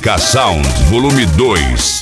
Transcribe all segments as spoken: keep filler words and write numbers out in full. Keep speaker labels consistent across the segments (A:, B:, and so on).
A: K Sound Volume dois.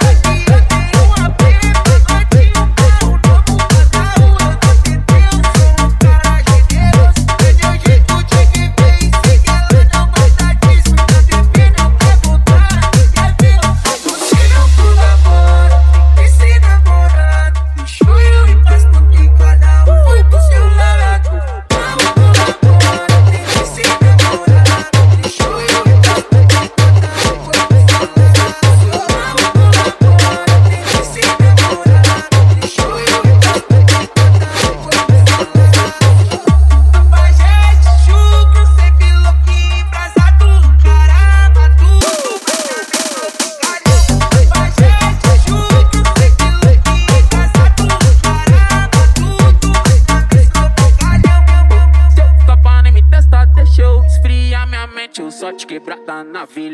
B: Eu só te quebrada na vila.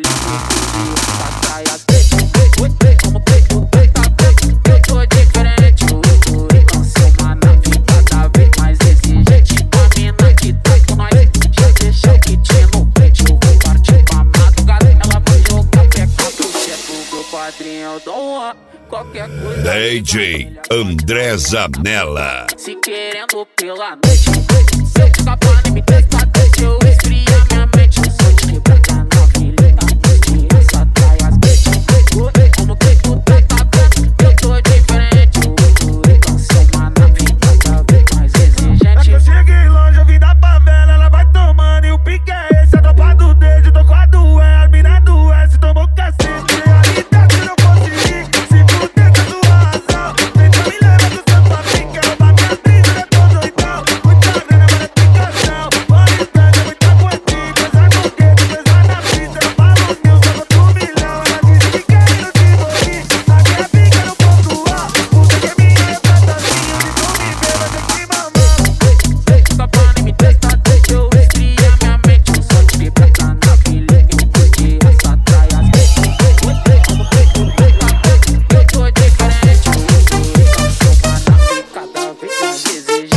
B: Eu tô diferente, eu sou uma nave cada vez mais exigente. A mina que tá com nós já deixou o kit no peito. Eu vou partir pra madrugada, ela vai jogar peca pro chefe do quadrinho. Eu dou uma qualquer coisa.
A: D J André Zanella.
B: Se querendo pela noite, se eu ficar pra nem me testar, deixa eu esfriar minha mente. Eu sou te quebrada na vila, de essa traia as bitch. Como que tu tá vendo? Eu tô diferente, então sou uma nave cada vez mais exigente.
C: Eu cheguei longe, eu vim da favela, ela vai tomando e o pique é esse. A tropa do dedo, tô com a do E, a mina do S, tomou cacete. Realidade eu não consegui, se fuder com a sua razão. Tenta me levar do seu papinho, quero roubar minha brisa, eu tô doidão. Muita grana, mas é picação. Bora estranha, muita poesia, pesar com o dedo, pesar na pista. Eu falo mil, só conto um milhão. Ela disse que quer ir no Tivoli, na minha pica no ponto A. Puta que é minha representação, se tu me ver, vai ter que mamar.
B: Fica pra nem me testar, deixa eu esfriar minha mente. Eu só te quebrada na vila, eu curti essa traia as bitch. Como que tu tá vendo? Eu tô diferente, então sou uma nave cada vez mais exigente.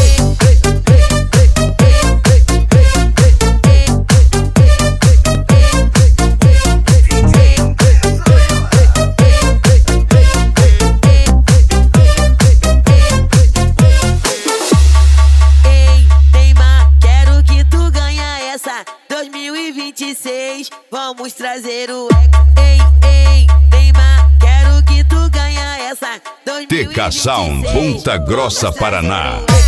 D: Ei, Neymar, quero que tu ganha essa dois mil e vinte e seis, vamos trazer o ex. Ei, ei, Neymar, quero que tu ganha essa dois mil e vinte e seis.
A: T K Sound Ponta Grossa, Paraná.
D: Vamos